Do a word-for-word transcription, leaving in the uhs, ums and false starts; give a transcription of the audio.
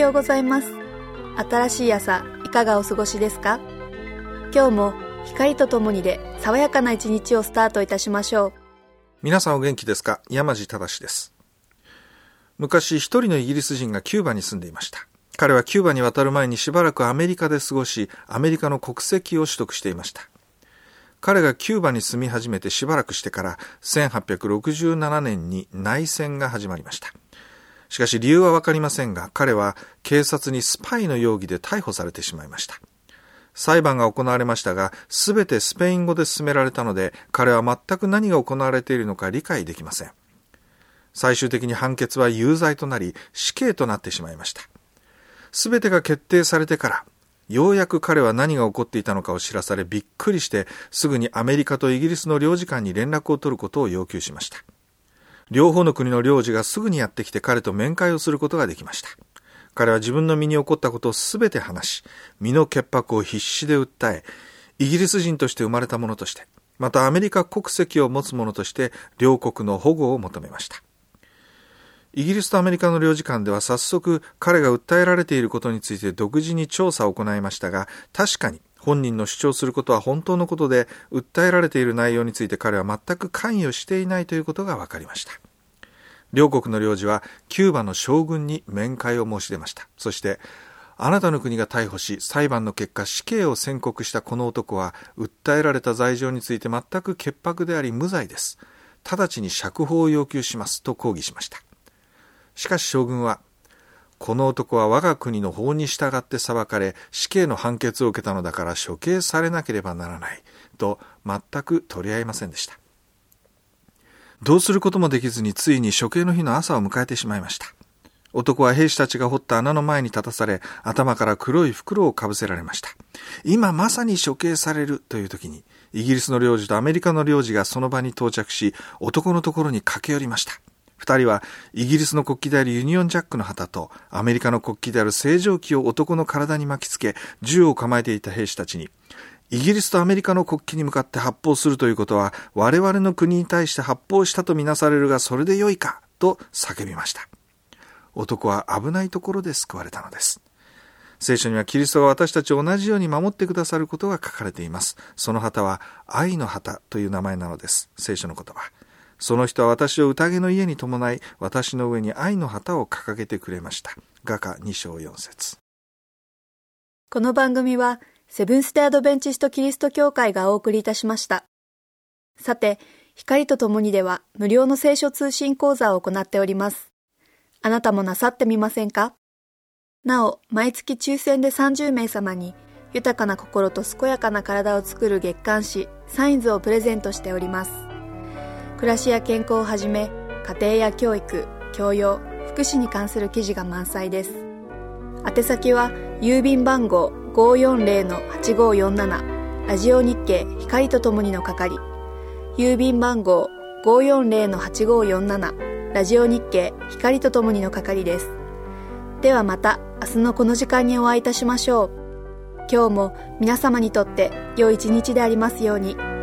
ようございます。新しい朝いかがお過ごしですか？今日も光とともにで爽やかな一日をスタートいたしましょう。 皆さんお元気ですか？山地正です。昔一人のイギリス人がキューバに住んでいました。彼はキューバに渡る前にしばらくアメリカで過ごし、アメリカの国籍を取得していました。彼がキューバに住み始めてしばらくしてからせんはっぴゃくろくじゅうななねんに内戦が始まりました。しかし理由はわかりませんが、彼は警察にスパイの容疑で逮捕されてしまいました。裁判が行われましたが、すべてスペイン語で進められたので、彼は全く何が行われているのか理解できません。最終的に判決は有罪となり、死刑となってしまいました。すべてが決定されてから、ようやく彼は何が起こっていたのかを知らされ、びっくりしてすぐにアメリカとイギリスの領事館に連絡を取ることを要求しました。両方の国の領事がすぐにやってきて彼と面会をすることができました。彼は自分の身に起こったことをすべて話し、身の潔白を必死で訴え、イギリス人として生まれた者として、またアメリカ国籍を持つ者として両国の保護を求めました。イギリスとアメリカの領事館では早速彼が訴えられていることについて独自に調査を行いましたが、確かに本人の主張することは本当のことで、訴えられている内容について彼は全く関与していないということが分かりました。両国の領事はキューバの将軍に面会を申し出ました。そして、あなたの国が逮捕し裁判の結果死刑を宣告したこの男は訴えられた罪状について全く潔白であり無罪です。直ちに釈放を要求しますと抗議しました。しかし将軍は、この男は我が国の法に従って裁かれ、死刑の判決を受けたのだから処刑されなければならないと全く取り合いませんでした。どうすることもできずについに処刑の日の朝を迎えてしまいました。男は兵士たちが掘った穴の前に立たされ、頭から黒い袋をかぶせられました。今まさに処刑されるという時に、イギリスの領事とアメリカの領事がその場に到着し、男のところに駆け寄りました。二人はイギリスの国旗であるユニオンジャックの旗とアメリカの国旗である星条旗を男の体に巻きつけ、銃を構えていた兵士たちに、イギリスとアメリカの国旗に向かって発砲するということは我々の国に対して発砲したとみなされるが、それでよいかと叫びました。男は危ないところで救われたのです。聖書にはキリストが私たちを同じように守ってくださることが書かれています。その旗は愛の旗という名前なのです。聖書の言葉。その人は私を宴の家に伴い、私の上に愛の旗を掲げてくれました。雅歌に章よん節。 この番組はセブンステアドベンチストキリスト教会がお送りいたしました。さて、光とともにでは無料の聖書通信講座を行っております。あなたもなさってみませんか？なお、毎月抽選でさんじゅうめい様に豊かな心と健やかな体を作る月刊誌サインズをプレゼントしております。暮らしや健康をはじめ、家庭や教育、教養、福祉に関する記事が満載です。宛先は郵便番号 ごーよんぜろのはちごーよんなな ラジオ日経光とともにの係、郵便番号 ごーよんぜろのはちごーよんなな ラジオ日経光とともにの係です。ではまた明日のこの時間にお会いいたしましょう。今日も皆様にとって良い一日でありますように。